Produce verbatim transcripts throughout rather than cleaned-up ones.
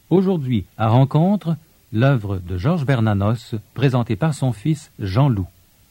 Aujourd'hui, à Rencontre, l'œuvre de Georges Bernanos, présentée par son fils Jean-Loup.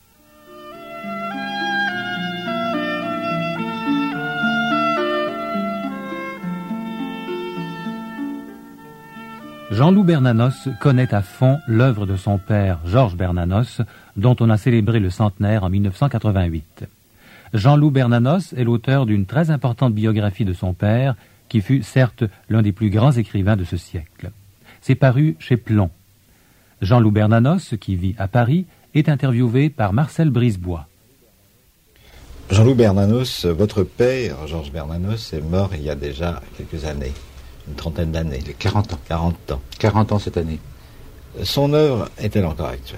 Jean-Loup Bernanos connaît à fond l'œuvre de son père, Georges Bernanos, dont on a célébré le centenaire en mille neuf cent quatre-vingt-huit. Jean-Loup Bernanos est l'auteur d'une très importante biographie de son père, qui fut certes l'un des plus grands écrivains de ce siècle. C'est paru chez Plon. Jean-Loup Bernanos, qui vit à Paris, est interviewé par Marcel Brisebois. Jean-Loup Bernanos, votre père, Georges Bernanos, est mort il y a déjà quelques années. Une trentaine d'années. quarante ans. quarante ans. quarante ans cette année. Son œuvre est-elle encore actuelle?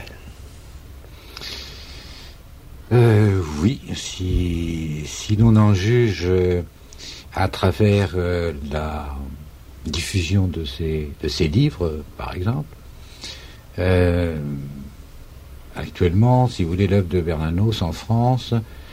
euh, Oui, si, si l'on en juge euh, à travers euh, la diffusion de ses, de ses livres, euh, par exemple. Euh, actuellement, si vous voulez, l'œuvre de Bernanos en France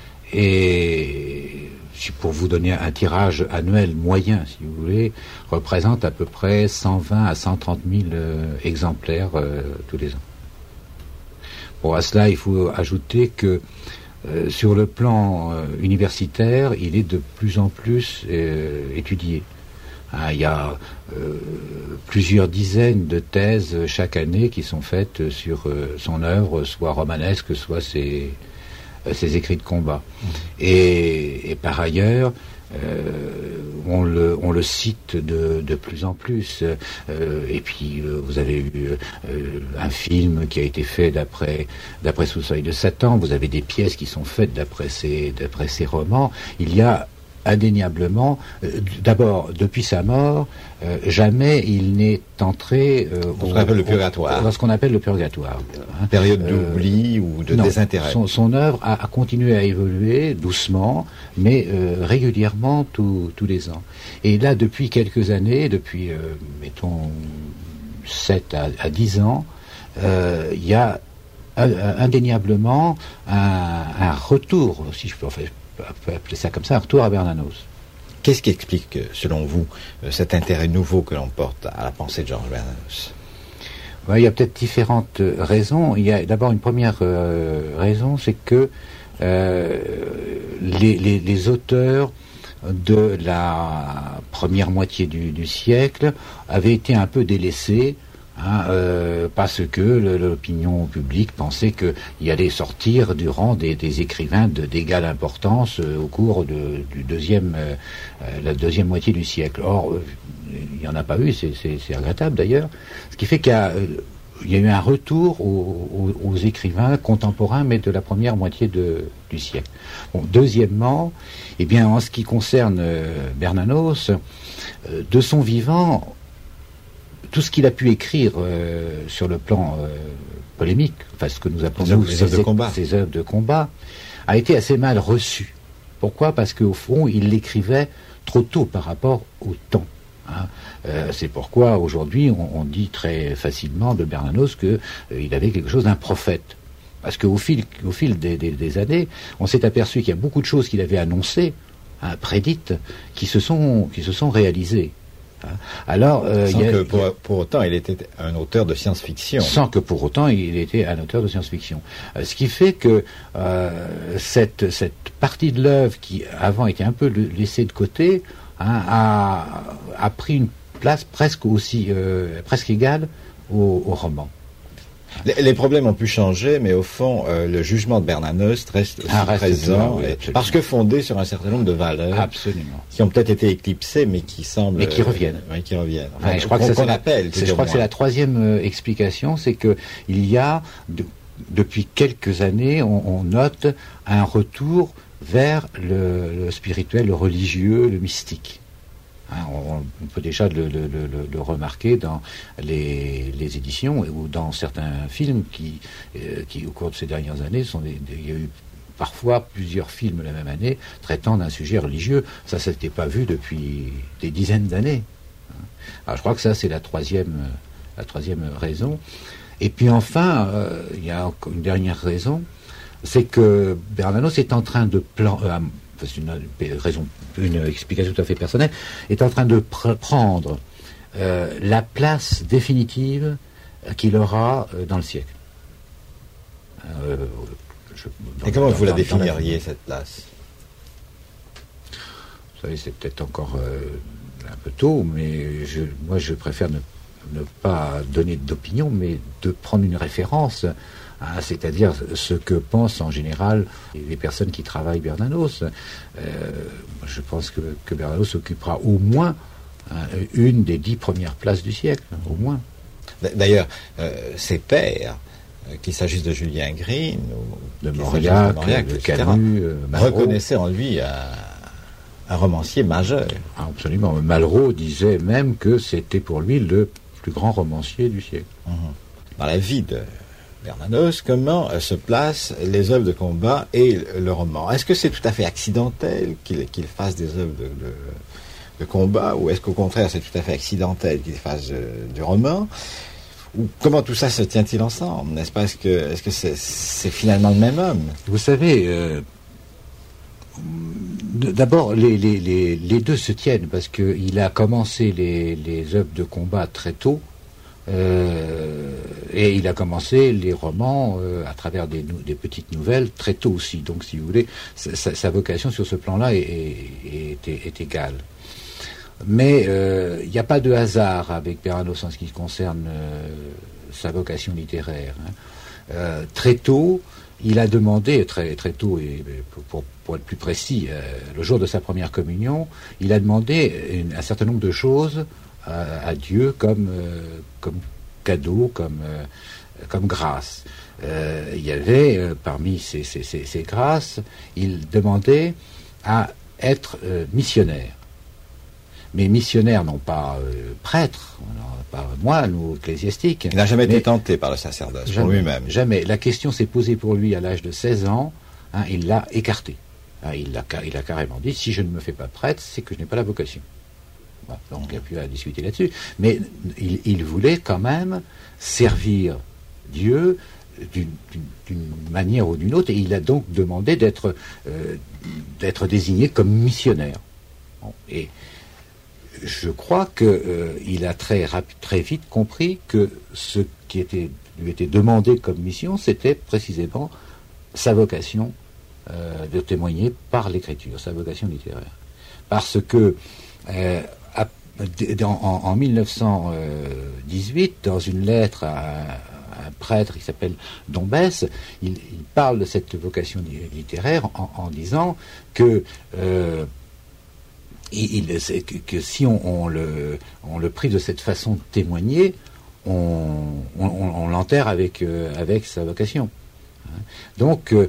est... pour vous donner un tirage annuel moyen, si vous voulez, représente à peu près cent vingt à cent trente mille euh, exemplaires euh, tous les ans. Bon, à cela, il faut ajouter que euh, sur le plan euh, universitaire, il est de plus en plus euh, étudié. Hein, il y a euh, plusieurs dizaines de thèses chaque année qui sont faites sur euh, son œuvre, soit romanesque, soit ses... ses écrits de combat. Mmh. Et, et par ailleurs, euh, on, le, on le cite de, de plus en plus. Euh, et puis, euh, vous avez eu euh, un film qui a été fait d'après, d'après Sous le soleil de Satan. Vous avez des pièces qui sont faites d'après ces, d'après ces romans. Il y a indéniablement, euh, d'abord, depuis sa mort, euh, jamais il n'est entré euh, dans ce qu'on appelle le purgatoire. Dans ce qu'on appelle le purgatoire. Hein. Période d'oubli euh, ou de non, désintérêt. Son, son œuvre a, a continué à évoluer doucement, mais euh, régulièrement tous tous les ans. Et là, depuis quelques années, depuis, euh, mettons, sept à dix ans, euh, il y a euh, indéniablement un, un retour, si je peux en faire, on peut appeler ça comme ça, un retour à Bernanos. Qu'est-ce qui explique, selon vous, cet intérêt nouveau que l'on porte à la pensée de Georges Bernanos? Ouais, il y a peut-être différentes raisons. Il y a d'abord une première euh, raison, c'est que euh, les, les, les auteurs de la première moitié du, du siècle avaient été un peu délaissés. Hein, euh, parce que le, l'opinion publique pensait qu'il allait sortir du rang des, des écrivains de, d'égale importance euh, au cours de, du deuxième, euh, la deuxième moitié du siècle. Or, euh, il n'y en a pas eu, c'est, c'est, c'est regrettable d'ailleurs. Ce qui fait qu'il y a, euh, il y a eu un retour aux, aux, aux écrivains contemporains, mais de la première moitié de, du siècle. Bon, deuxièmement, eh bien, en ce qui concerne euh, Bernanos, euh, de son vivant, tout ce qu'il a pu écrire euh, sur le plan euh, polémique, enfin ce que nous appelons nous, ses, œuvres de combat. ses œuvres de combat, a été assez mal reçu. Pourquoi? Parce qu'au fond, il l'écrivait trop tôt par rapport au temps. Hein. Euh, c'est pourquoi aujourd'hui, on, on dit très facilement de Bernanos qu'il euh, avait quelque chose d'un prophète. Parce qu'au fil, au fil des, des, des années, on s'est aperçu qu'il y a beaucoup de choses qu'il avait annoncées, hein, prédites, qui se sont, qui se sont réalisées. Alors, euh, sans y a, que pour, pour autant il était un auteur de science-fiction. Sans que pour autant il était un auteur de science-fiction. Euh, ce qui fait que euh, cette, cette partie de l'œuvre qui avant était un peu laissée de côté, hein, a, a pris une place presque aussi euh, presque égale au, au roman. Les, les problèmes ont pu changer, mais au fond, euh, le jugement de Bernanos reste aussi ah, reste présent, oui, parce que fondé sur un certain nombre de valeurs, absolument, qui ont peut-être été éclipsées, mais qui semblent, mais qui reviennent, euh, oui, qui reviennent. Enfin, ouais, je crois que ça, c'est appelle. C'est, je crois que c'est la troisième euh, explication, c'est que il y a de, depuis quelques années, on, on note un retour vers le, le spirituel, le religieux, le mystique. Hein, on, on peut déjà le, le, le, le remarquer dans les, les éditions ou dans certains films qui, euh, qui, au cours de ces dernières années, sont des, des, il y a eu parfois plusieurs films la même année traitant d'un sujet religieux. Ça, ça n'était pas vu depuis des dizaines d'années. Alors, je crois que ça, c'est la troisième, la troisième raison. Et puis enfin, euh, il y a une dernière raison, c'est que Bernanos est en train de plan, euh, c'est une raison, une explication tout à fait personnelle, est en train de pr- prendre euh, la place définitive qu'il aura euh, dans le siècle. Euh, je, dans, Et comment dans, vous la dans, définiriez, dans la... cette place? Vous savez, c'est peut-être encore euh, un peu tôt, mais je, moi je préfère ne, ne pas donner d'opinion, mais de prendre une référence, hein, c'est-à-dire ce que pensent en général les personnes qui travaillent Bernanos. Euh, je pense que, que Bernanos occupera au moins hein, une des dix premières places du siècle, au moins. D'ailleurs, euh, ses pairs, euh, qu'il s'agisse de Julien Green ou de Mauriac, de Camus, euh, reconnaissaient en lui un, un romancier majeur. Absolument. Malraux disait même que c'était pour lui le plus grand romancier du siècle. Mmh. Dans la vie de Bernanos, comment euh, se placent les œuvres de combat et le, le roman? Est-ce que c'est tout à fait accidentel qu'il qu'il fasse des œuvres de, de, de combat, ou est-ce qu'au contraire c'est tout à fait accidentel qu'il fasse euh, du roman? Ou comment tout ça se tient-il ensemble? N'est-ce pas? Est-ce que est-ce que c'est, c'est finalement le même homme? Vous savez, euh, d'abord les, les, les, les deux se tiennent, parce qu'il a commencé les, les œuvres de combat très tôt, euh, et il a commencé les romans euh, à travers des, des petites nouvelles très tôt aussi. Donc, si vous voulez, sa, sa vocation sur ce plan-là est, est, est, est égale. Mais il euh, n'y a pas de hasard avec Bernanos en ce qui concerne euh, sa vocation littéraire. Hein. Euh, très tôt, il a demandé, très, très tôt, et pour, pour être plus précis, euh, le jour de sa première communion, il a demandé une, un certain nombre de choses à, à Dieu comme, euh, comme cadeau, comme, euh, comme grâce. Euh, il y avait, euh, parmi ces, ces, ces, ces grâces, il demandait à être euh, missionnaire. Mais missionnaire, non pas euh, prêtre, pas moine ou ecclésiastique. Il n'a jamais été tenté par le sacerdoce, jamais, pour lui-même. Jamais. La question s'est posée pour lui à l'âge de seize ans, hein, il l'a écarté. Hein, il, a, il a carrément dit, si je ne me fais pas prêtre, c'est que je n'ai pas la vocation. Bon, donc il n'y a plus à discuter là-dessus. Mais il, il voulait quand même servir Dieu d'une, d'une, d'une manière ou d'une autre, et il a donc demandé d'être, euh, d'être désigné comme missionnaire. Bon, et je crois qu'il euh, a très, rapide, très vite compris que ce qui était, lui était demandé comme mission, c'était précisément sa vocation euh, de témoigner par l'écriture, sa vocation littéraire. Parce que euh, à, en, en mille neuf cent dix-huit, dans une lettre à, à un prêtre qui s'appelle Dombès, il, il parle de cette vocation littéraire en, en disant que euh, Il, il, que, que si on, on, le, on le prive de cette façon de témoigner, on, on, on l'enterre avec, euh, avec sa vocation. Donc, euh,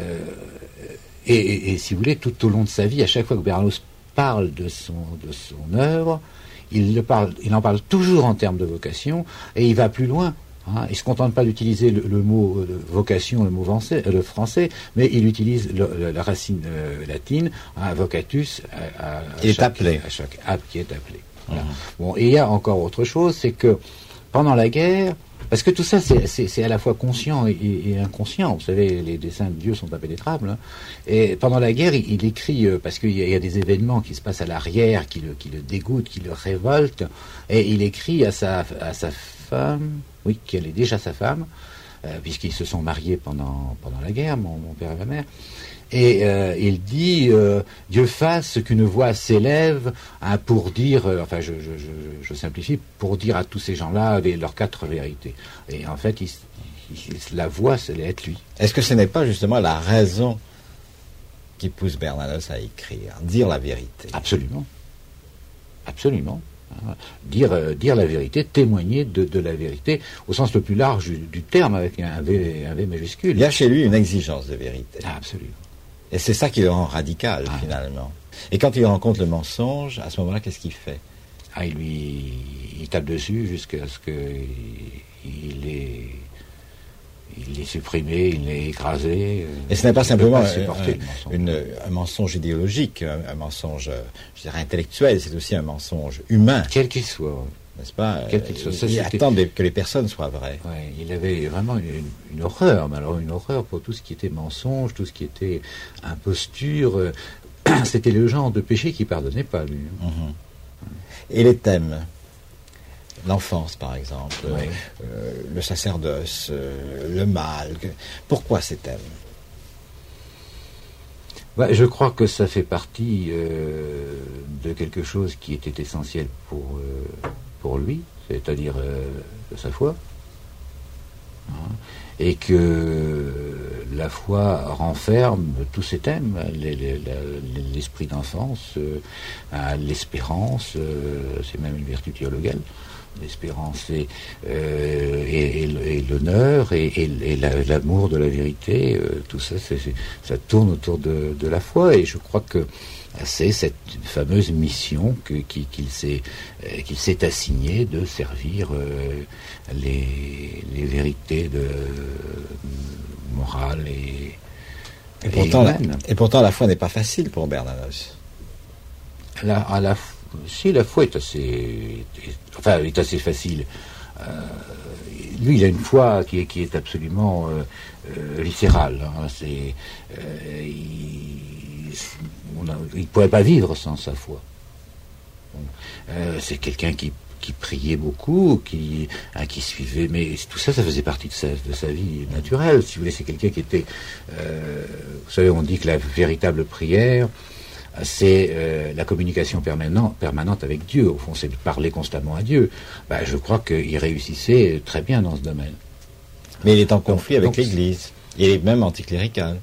et, et, et si vous voulez, tout au long de sa vie, à chaque fois que Bernanos parle de son, de son œuvre, il, le parle, il en parle toujours en termes de vocation, et il va plus loin. Hein, il ne se contente pas d'utiliser le, le mot euh, vocation, le mot français, euh, le français, mais il utilise le, le, la racine euh, latine, hein, vocatus, à, à, à, il chaque, est appelé. à chaque acte qui est appelé. Voilà. Mmh. Bon, et il y a encore autre chose, c'est que pendant la guerre, parce que tout ça c'est, c'est, c'est à la fois conscient et, et inconscient, vous savez, les desseins de Dieu sont impénétrables, hein, et pendant la guerre, il, il écrit, euh, parce qu'il y a, il y a des événements qui se passent à l'arrière, qui le, qui le dégoûtent, qui le révoltent, et il écrit à sa, à sa femme, oui, qu'elle est déjà sa femme, euh, puisqu'ils se sont mariés pendant, pendant la guerre, mon, mon père et ma mère. Et euh, il dit, euh, Dieu fasse qu'une voix s'élève hein, pour dire, euh, enfin je, je, je, je simplifie, pour dire à tous ces gens-là les, leurs quatre vérités. Et en fait, il, il, la voix, c'est être lui. Est-ce que ce n'est pas justement la raison qui pousse Bernanos à écrire, dire la vérité? Absolument. Absolument. Dire, euh, dire la vérité, témoigner de, de la vérité, au sens le plus large du, du terme, avec un V, un V majuscule. Il y a chez lui une exigence de vérité. Ah, absolument. Et c'est ça qui le rend radical, ah, finalement. Et quand il rencontre le mensonge, à ce moment-là, qu'est-ce qu'il fait? Ah, il lui il tape dessus jusqu'à ce qu'il il est... Il l'est supprimé, il l'est écrasé. Et ce n'est pas simplement pas un, un, une, un mensonge idéologique, un, un mensonge, je dirais, intellectuel, c'est aussi un mensonge humain. Quel qu'il soit. N'est-ce pas? Quel qu'il soit. Ça, il attend des, que les personnes soient vraies. Ouais, il avait vraiment une, une horreur, mais alors une horreur pour tout ce qui était mensonge, tout ce qui était imposture. C'était le genre de péché qu'il ne pardonnait pas, lui. Mm-hmm. Et les thèmes? L'enfance, par exemple, Oui. euh, le sacerdoce, euh, le mal. Pourquoi ces thèmes? Bah, je crois que ça fait partie euh, de quelque chose qui était essentiel pour, euh, pour lui, c'est-à-dire euh, sa foi. Hein, et que la foi renferme tous ces thèmes, les, les, la, l'esprit d'enfance, euh, l'espérance, euh, c'est même une vertu théologale. L'espérance et, euh, et, et, et l'honneur et, et, et la, l'amour de la vérité, euh, tout ça, c'est, c'est, ça tourne autour de, de la foi. Et je crois que c'est cette fameuse mission que, qui, qu'il, s'est, euh, qu'il s'est assignée de servir euh, les, les vérités de, euh, morales et, et, pourtant, et la, et pourtant, la foi n'est pas facile pour Bernanos. La, à la Si, la foi est assez, enfin, est assez facile. Euh, lui, il a une foi qui est, qui est absolument euh, euh, viscérale. Hein. C'est, euh, il ne pourrait pas vivre sans sa foi. Bon. Euh, c'est quelqu'un qui, qui priait beaucoup, qui, hein, qui suivait, mais tout ça, ça faisait partie de sa, de sa vie naturelle. Si vous voulez, c'est quelqu'un qui était... Euh, vous savez, on dit que la véritable prière... c'est euh, la communication permanente, permanente avec Dieu. Au fond, c'est de parler constamment à Dieu. Ben, je crois qu'il réussissait très bien dans ce domaine. Mais il est en conflit donc, avec donc, l'Église. Il est même anticlérical.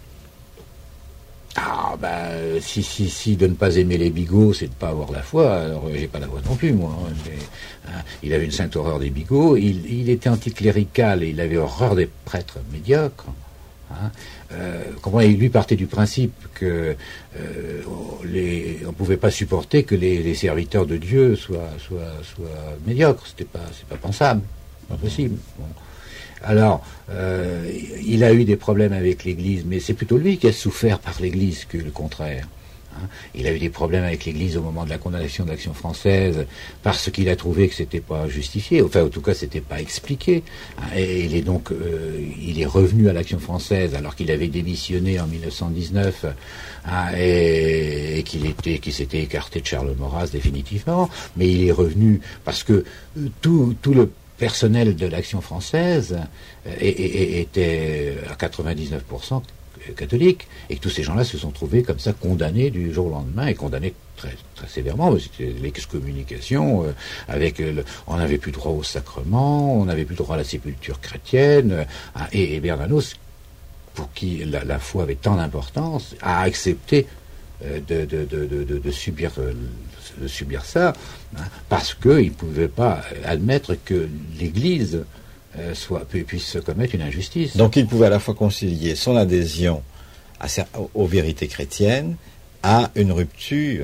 Ah, ben, si, si, si de ne pas aimer les bigots, c'est de ne pas avoir la foi, alors euh, j'ai pas la foi non plus, moi. Hein, il avait une sainte horreur des bigots. Il, il était anticlérical et il avait horreur des prêtres médiocres. Hein. Euh, comment il lui partait du principe que euh, les, on ne pouvait pas supporter que les, les serviteurs de Dieu soient, soient, soient médiocres. C'était pas, c'est pas pensable, pas possible. Bon. Alors, euh, il a eu des problèmes avec l'Église, mais c'est plutôt lui qui a souffert par l'Église que le contraire. Hein. Il a eu des problèmes avec l'Église au moment de la condamnation de l'Action française parce qu'il a trouvé que c'était pas justifié, enfin en tout cas c'était pas expliqué. Hein. Et il est donc, euh, il est revenu à l'Action française alors qu'il avait démissionné en mille neuf cent dix-neuf hein, et, et qu'il était, qu'il s'était écarté de Charles Maurras définitivement. Mais il est revenu parce que euh, tout, tout le personnel de l'Action française euh, et, et, et était à quatre-vingt-dix-neuf pour cent catholiques, et que tous ces gens-là se sont trouvés comme ça condamnés du jour au lendemain, et condamnés très, très sévèrement. C'était l'excommunication, euh, avec euh, le, on n'avait plus droit au sacrement, on n'avait plus droit à la sépulture chrétienne, euh, et, et Bernanos, pour qui la, la foi avait tant d'importance, a accepté euh, de, de, de, de, de, de subir euh, de subir ça, hein, parce qu'il ne pouvait pas admettre que l'Église euh, soit, puisse commettre une injustice. Donc il pouvait à la fois concilier son adhésion à, aux vérités chrétiennes à une rupture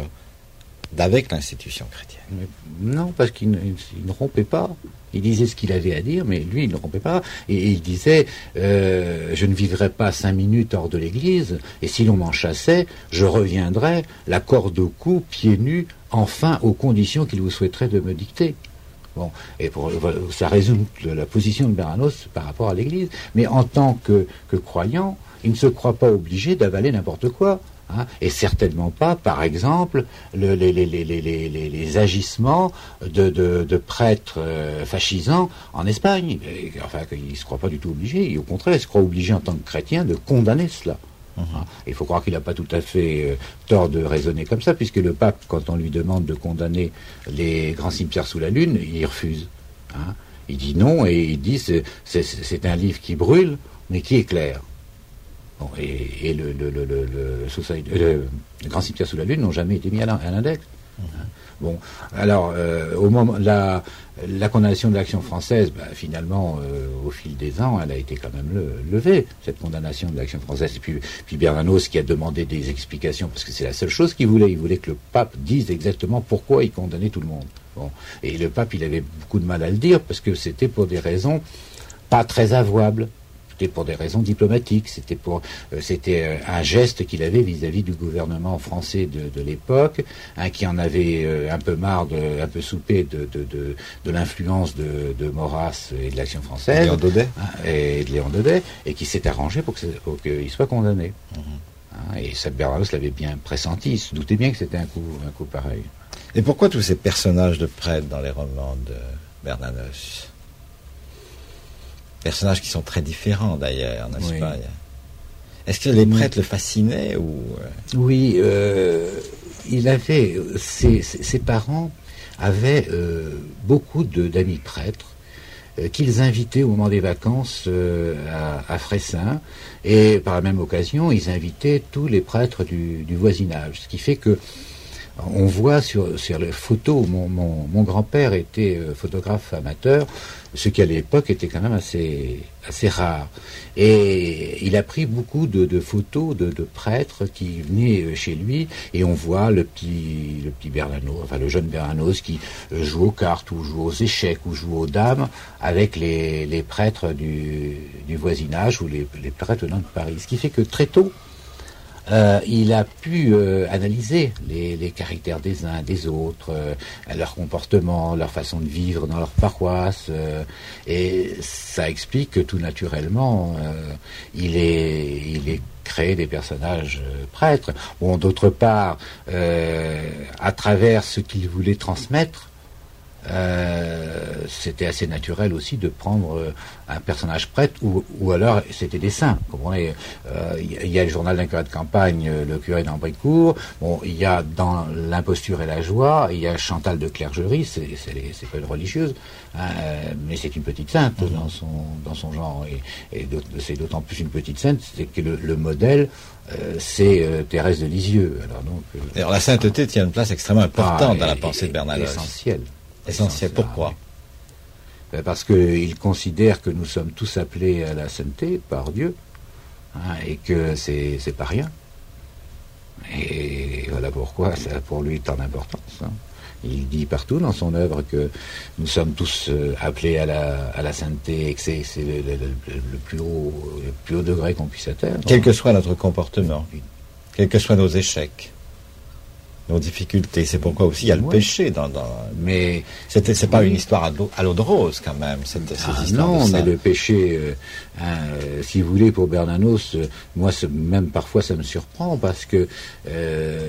d'avec l'institution chrétienne. Mais non, parce qu'il ne, il ne rompait pas. Il disait ce qu'il avait à dire, mais lui, il ne rompait pas. Et, et il disait, euh, je ne vivrai pas cinq minutes hors de l'église, et si l'on m'en chassait, je reviendrai, la corde au cou, pieds nus, enfin aux conditions qu'il vous souhaiterait de me dicter. Bon, et pour, voilà, ça résume la position de Bernanos par rapport à l'église. Mais en tant que, que croyant, il ne se croit pas obligé d'avaler n'importe quoi. Hein, et certainement pas, par exemple, le, les, les, les, les, les, les agissements de, de, de prêtres euh, fascisants en Espagne. Et, enfin, il ne se croit pas du tout obligé, et au contraire, il se croit obligé en tant que chrétien de condamner cela. Il uh-huh. faut croire qu'il n'a pas tout à fait euh, tort de raisonner comme ça, puisque le pape, quand on lui demande de condamner les grands cimetières sous la Lune, il refuse. Hein. Il dit non, et il dit c'est, c'est, c'est un livre qui brûle, mais qui éclaire. Bon, et, et le, le, le, le, le, society, le, le Grand Cimetière sous la Lune n'ont jamais été mis à l'index. Mmh. Bon, alors, euh, au moment, la, la condamnation de l'Action française, bah, finalement, euh, au fil des ans, elle a été quand même le, levée, cette condamnation de l'Action française. Et puis, puis Bernanos qui a demandé des explications, parce que c'est la seule chose qu'il voulait. Il voulait que le pape dise exactement pourquoi il condamnait tout le monde. Bon, et le pape, il avait beaucoup de mal à le dire, parce que c'était pour des raisons pas très avouables. C'était pour des raisons diplomatiques, c'était pour, euh, c'était euh, un geste qu'il avait vis-à-vis du gouvernement français de, de l'époque, hein, qui en avait euh, un peu marre, de, un peu soupé de, de, de, de l'influence de, de Maurras et de l'Action française, Léon Daudet. Hein, et de Léon Daudet, et qui s'est arrangé pour, que pour qu'il soit condamné. Mm-hmm. Hein, et ça, Bernanos l'avait bien pressenti, il se doutait bien que c'était un coup, un coup pareil. Et pourquoi tous ces personnages de prêtres dans les romans de Bernanos. Personnages qui sont très différents d'ailleurs, n'est-ce oui. pas? Est-ce que les prêtres le fascinaient ou... Oui, euh, il avait... Ses, ses parents avaient euh, beaucoup de, d'amis prêtres euh, qu'ils invitaient au moment des vacances euh, à, à Fressin, et par la même occasion, ils invitaient tous les prêtres du, du voisinage, ce qui fait que on voit sur, sur les photos, mon, mon, mon grand-père était euh, photographe amateur, ce qui à l'époque était quand même assez, assez rare. Et il a pris beaucoup de, de photos de, de prêtres qui venaient chez lui, et on voit le petit, le petit Bernanos, enfin le jeune Bernanos qui joue aux cartes, ou joue aux échecs, ou joue aux dames, avec les, les prêtres du, du voisinage, ou les, les prêtres venant de Paris. Ce qui fait que très tôt, Euh, il a pu euh, analyser les, les caractères des uns, des autres, euh, leur comportement, leur façon de vivre dans leur paroisse, euh, et ça explique que tout naturellement, euh, il est, il est créé des personnages euh, prêtres. Bon, d'autre part, euh, à travers ce qu'il voulait transmettre, Euh, c'était assez naturel aussi de prendre euh, un personnage prêtre, ou, ou alors c'était des saints. Vous comprenez, euh, il y a le journal d'un curé de campagne, le curé d'Ambricourt. Bon, il y a dans l'imposture et la joie, il y a Chantal de Clergerie, c'est, c'est, c'est pas une religieuse, hein, euh, mais c'est une petite sainte mmh. dans son dans son genre, et, et c'est d'autant plus une petite sainte, c'est que le, le modèle Euh, c'est euh, Thérèse de Lisieux. Alors donc, euh, alors la sainteté tient une place extrêmement importante ah, dans la pensée de Bernanos. Essentielle. Essentiel. Pourquoi? Parce qu'il considère que nous sommes tous appelés à la sainteté par Dieu, hein, et que c'est, c'est pas rien. Et voilà pourquoi ça a pour lui tant d'importance. Hein. Il dit partout dans son œuvre que nous sommes tous euh, appelés à la, à la sainteté, et que c'est, c'est le, le, le, le, plus haut, le plus haut degré qu'on puisse atteindre. Quel que soit notre comportement, quels que soient nos échecs, nos difficultés, c'est pourquoi aussi il y a le ouais. péché dans, dans... Mais c'est, c'est pas oui. une histoire à l'eau, à l'eau de rose quand même, cette, cette ah, histoire non, de ça. Mais le péché, euh, hein, si vous voulez, pour Bernanos, euh, moi même parfois ça me surprend, parce que euh,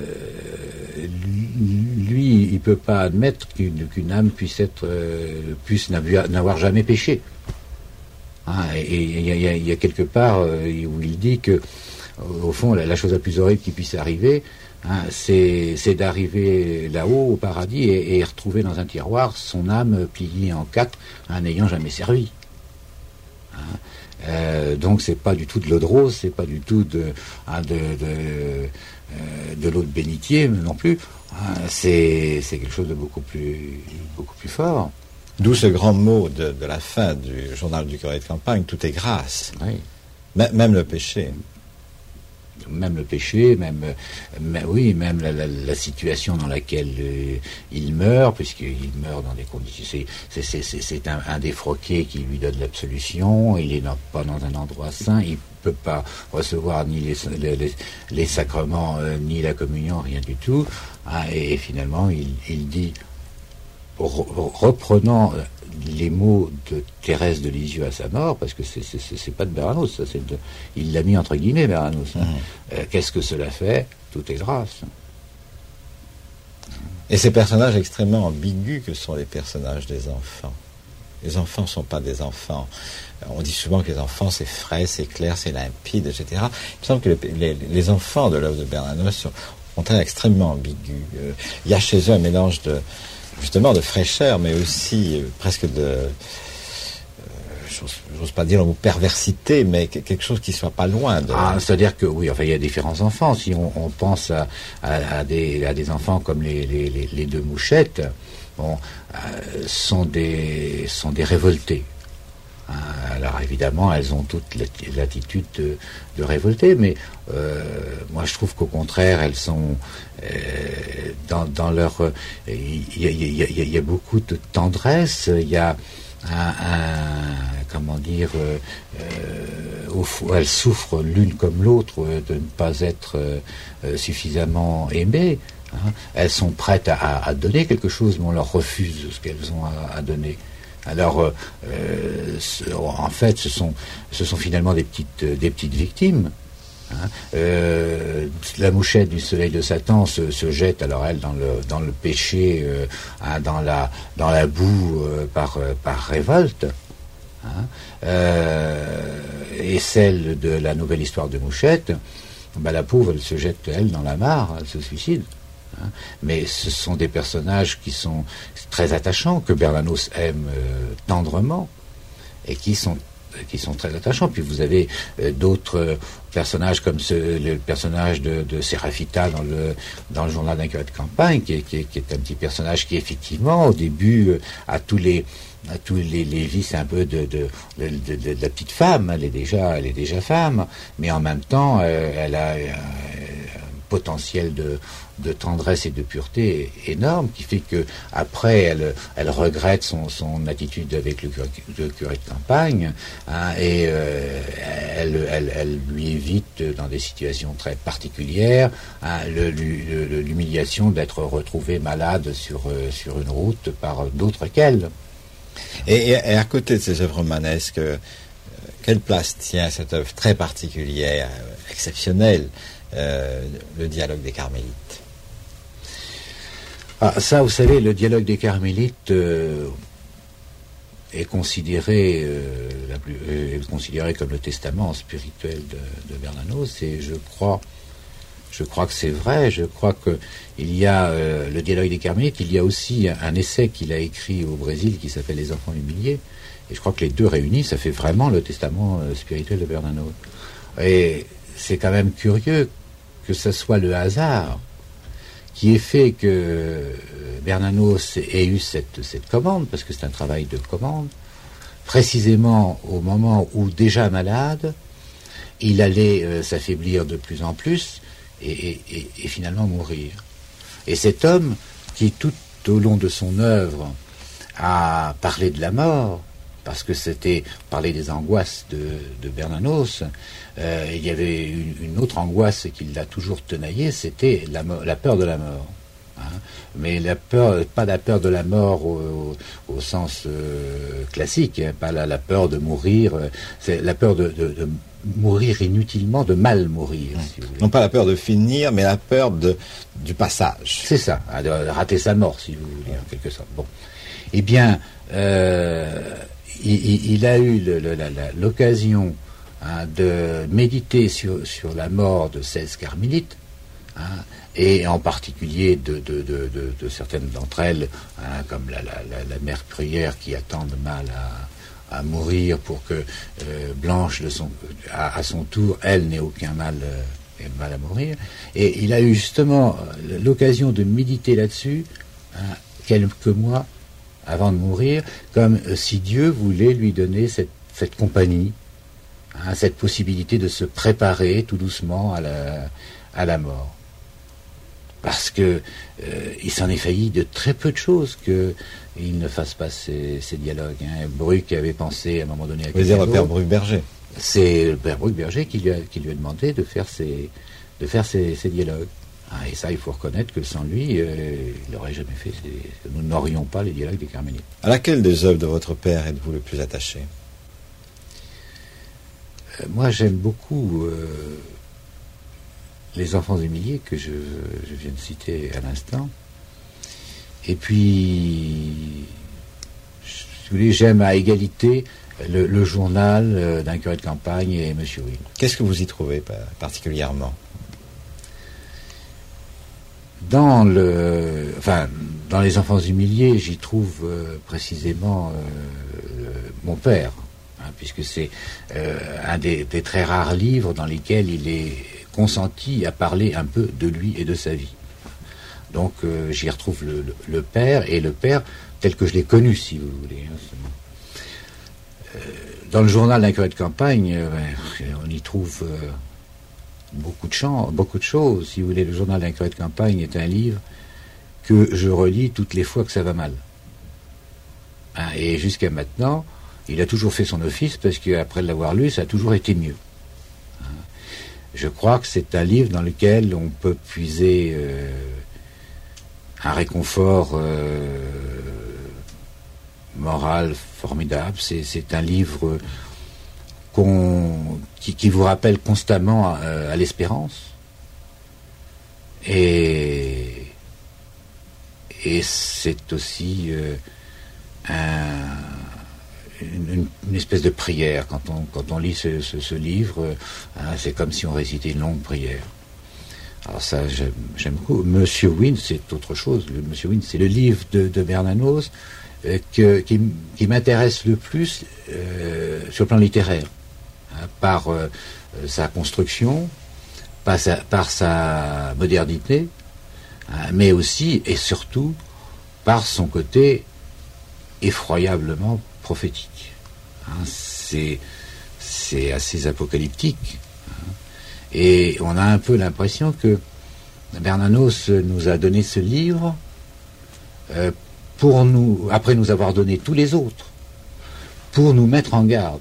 lui, il peut pas admettre qu'une, qu'une âme puisse être euh, puisse n'avoir jamais péché. Hein, et il y, y, y a quelque part euh, où il dit que au fond la, la chose la plus horrible qui puisse arriver, Hein, c'est, c'est d'arriver là-haut au paradis et, et retrouver dans un tiroir son âme pliée en quatre, hein, n'ayant jamais servi. Hein, euh, donc c'est pas du tout de l'eau de rose, c'est pas du tout de, hein, de, de, euh, de l'eau de bénitier non plus. Hein, c'est, c'est quelque chose de beaucoup plus, beaucoup plus fort. D'où ce grand mot de, de la fin du journal du curé de campagne, tout est grâce. Oui. M- même le péché. Même le péché, même, même oui, même la, la, la situation dans laquelle euh, il meurt, puisqu'il meurt dans des conditions. C'est, c'est, c'est, c'est, c'est un, un défroqué qui lui donne l'absolution. Il est dans, pas dans un endroit saint. Il peut pas recevoir ni les, les, les sacrements, euh, ni la communion, rien du tout. Hein, et, et finalement, il, il dit, re, reprenant les mots de Thérèse de Lisieux à sa mort, parce que c'est, c'est, c'est, c'est pas de Bernanos, ça, c'est de, il l'a mis entre guillemets, Bernanos. Hein. Mmh. Euh, qu'est-ce que cela fait? Tout est grâce. Et ces personnages extrêmement ambigus que sont les personnages des enfants. Les enfants ne sont pas des enfants. On dit souvent que les enfants, c'est frais, c'est clair, c'est limpide, et cetera. Il me semble que les, les, les enfants de l'œuvre de Bernanos sont, sont très extrêmement ambigus. Euh, il y a chez eux un mélange de justement de fraîcheur, mais aussi euh, presque de, euh, j'ose, j'ose pas dire le mot perversité, mais quelque chose qui soit pas loin de... Ah, c'est-à-dire que oui, enfin il y a différents enfants. Si on, on pense à, à, à, des, à des enfants comme les, les, les, les deux mouchettes, bon, euh, sont des sont des révoltés. Alors évidemment, elles ont toute l'attitude de, de révolter, mais euh, moi je trouve qu'au contraire, elles sont euh, dans, dans leur... Il y a, y, a, y a beaucoup de tendresse, il y a un... un comment dire... Euh, au fond, elles souffrent l'une comme l'autre de ne pas être euh, suffisamment aimées. Hein. Elles sont prêtes à, à donner quelque chose, mais on leur refuse ce qu'elles ont à, à donner. Alors, euh, ce, en fait, ce sont, ce sont finalement des petites, des petites victimes. Hein. Euh, la mouchette du soleil de Satan se, se jette alors elle dans le dans le péché, euh, hein, dans la dans la boue euh, par euh, par révolte. Hein. Euh, et celle de la nouvelle histoire de Mouchette, bah, la pauvre elle se jette elle dans la mare, elle se suicide. Hein. Mais ce sont des personnages qui sont très attachants, que Bernanos aime euh, tendrement et qui sont qui sont très attachants. Puis vous avez euh, d'autres euh, personnages comme ce, le personnage de, de Sérafita dans le dans le journal d'un curé de campagne, qui est, qui, est, qui est un petit personnage qui effectivement au début euh, a tous les à tous les, les vices un peu de de, de, de, de, de la petite femme. Elle est déjà elle est déjà femme, mais en même temps euh, elle a euh, un potentiel de de tendresse et de pureté énorme, qui fait que après elle, elle regrette son, son attitude avec le curé, le curé de campagne, hein, et euh, elle, elle, elle lui évite dans des situations très particulières hein, le, le, l'humiliation d'être retrouvée malade sur, euh, sur une route par d'autres qu'elle. Et, et à côté de ces œuvres romanesques, euh, quelle place tient cette œuvre très particulière, euh, exceptionnelle, euh, le dialogue des Carmélites? Ah, ça, vous savez, le dialogue des Carmélites euh, est considéré, euh, la plus, euh, est considéré comme le testament spirituel de, de Bernanos, et je crois, je crois que c'est vrai. Je crois que il y a euh, le dialogue des Carmélites. Il y a aussi un, un essai qu'il a écrit au Brésil qui s'appelle Les Enfants humiliés, et je crois que les deux réunis, ça fait vraiment le testament euh, spirituel de Bernanos. Et c'est quand même curieux que ce soit le hasard qui ait fait que Bernanos ait eu cette, cette commande, parce que c'est un travail de commande, précisément au moment où, déjà malade, il allait euh, s'affaiblir de plus en plus et, et, et, et finalement mourir. Et cet homme, qui tout au long de son œuvre a parlé de la mort, parce que c'était parler des angoisses de, de Bernanos, euh, il y avait une, une autre angoisse qui l'a toujours tenaillé, c'était la, la peur de la mort. Hein. Mais la peur, pas la peur de la mort au, au, au sens euh, classique, hein, pas la, la peur de mourir, euh, c'est la peur de, de, de mourir inutilement, de mal mourir. Mmh. Si vous voulez. Non pas la peur de finir, mais la peur de, du passage. C'est ça, de rater sa mort, si vous voulez, en quelque sorte. Bon. Eh bien, euh, il, il a eu le, le, la, la, l'occasion hein, de méditer sur, sur la mort de seize carmélites, hein, et en particulier de, de, de, de, de certaines d'entre elles, hein, comme la, la, la, la mère prière qui attend de mal à, à mourir pour que euh, Blanche, de son, à, à son tour, elle n'ait aucun mal, euh, mal à mourir. Et il a eu justement l'occasion de méditer là-dessus hein, quelques mois avant de mourir, comme si Dieu voulait lui donner cette, cette compagnie, hein, cette possibilité de se préparer tout doucement à la, à la mort. Parce que euh, il s'en est failli de très peu de choses qu'il ne fasse pas ces, ces dialogues. Hein. Bruck avait pensé à un moment donné à Vous dire le père Bruck-Berger. C'est le père Bruck-Berger qui lui a, qui lui a demandé de faire ces, de faire ces, ces dialogues. Ah, et ça, il faut reconnaître que sans lui, euh, il n'aurait jamais fait. Ces... Nous n'aurions pas les dialogues des Carmélites. À laquelle des œuvres de votre père êtes-vous le plus attaché? euh, Moi, j'aime beaucoup euh, Les Enfants humiliés, que je, je viens de citer à l'instant. Et puis, si vous voulez, j'aime à égalité le, le journal euh, d'un curé de campagne et Monsieur Will. Qu'est-ce que vous y trouvez particulièrement? Dans le, enfin, dans Les Enfants humiliés, j'y trouve euh, précisément euh, mon père, hein, puisque c'est euh, un des, des très rares livres dans lesquels il est consenti à parler un peu de lui et de sa vie. Donc euh, j'y retrouve le, le, le père, et le père tel que je l'ai connu, si vous voulez. Euh, dans le journal d'un curé de campagne, euh, on y trouve euh, beaucoup de chants, beaucoup de choses. Si vous voulez, le journal d'un curé de campagne est un livre que je relis toutes les fois que ça va mal. Hein, et jusqu'à maintenant, il a toujours fait son office, parce qu'après l'avoir lu, ça a toujours été mieux. Hein, je crois que c'est un livre dans lequel on peut puiser euh, un réconfort euh, moral formidable. C'est, c'est un livre qu'on, qui, qui vous rappelle constamment à, à l'espérance. Et, et c'est aussi euh, un, une, une espèce de prière. Quand on, quand on lit ce, ce, ce livre, hein, c'est comme si on récitait une longue prière. Alors ça, j'aime, j'aime beaucoup. Monsieur Wynne, c'est autre chose. Le Monsieur Wynne, c'est le livre de, de Bernanos euh, que, qui, qui m'intéresse le plus euh, sur le plan littéraire, hein, par euh, sa construction, par sa, par sa modernité, hein, mais aussi et surtout par son côté effroyablement prophétique. Hein, c'est, c'est assez apocalyptique. Et on a un peu l'impression que Bernanos nous a donné ce livre euh, pour nous, après nous avoir donné tous les autres, pour nous mettre en garde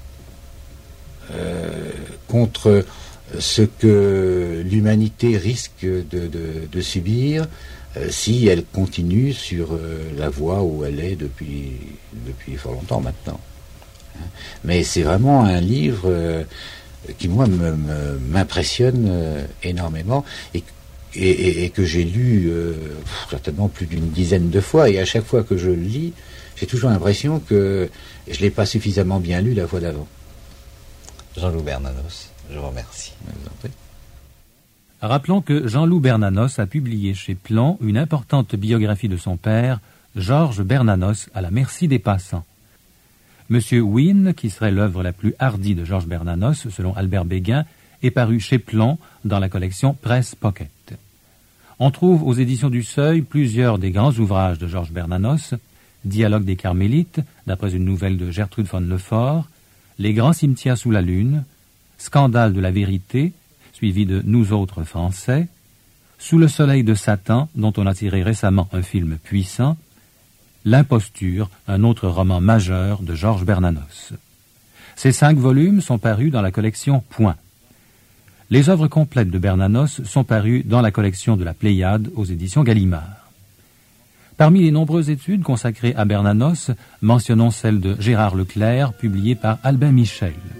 euh, contre ce que l'humanité risque de, de, de subir euh, si elle continue sur euh, la voie où elle est depuis, depuis fort longtemps maintenant. Mais c'est vraiment un livre... Euh, qui moi me, me, m'impressionne euh, énormément et, et, et, et que j'ai lu euh, certainement plus d'une dizaine de fois, et à chaque fois que je le lis, j'ai toujours l'impression que je ne l'ai pas suffisamment bien lu la fois d'avant. Jean-Loup Bernanos, je vous remercie. Rappelons que Jean-Loup Bernanos a publié chez Plon une importante biographie de son père, Georges Bernanos, à la merci des passants. Monsieur Wynne, qui serait l'œuvre la plus hardie de Georges Bernanos, selon Albert Béguin, est paru chez Plon dans la collection Presse Pocket. On trouve aux éditions du Seuil plusieurs des grands ouvrages de Georges Bernanos, Dialogue des Carmélites, d'après une nouvelle de Gertrude von Lefort, Les grands cimetières sous la lune, Scandale de la vérité, suivi de Nous autres Français, Sous le soleil de Satan, dont on a tiré récemment un film puissant, L'imposture, un autre roman majeur de Georges Bernanos. Ces cinq volumes sont parus dans la collection Point. Les œuvres complètes de Bernanos sont parues dans la collection de la Pléiade aux éditions Gallimard. Parmi les nombreuses études consacrées à Bernanos, mentionnons celle de Gérard Leclerc, publiée par Albin Michel.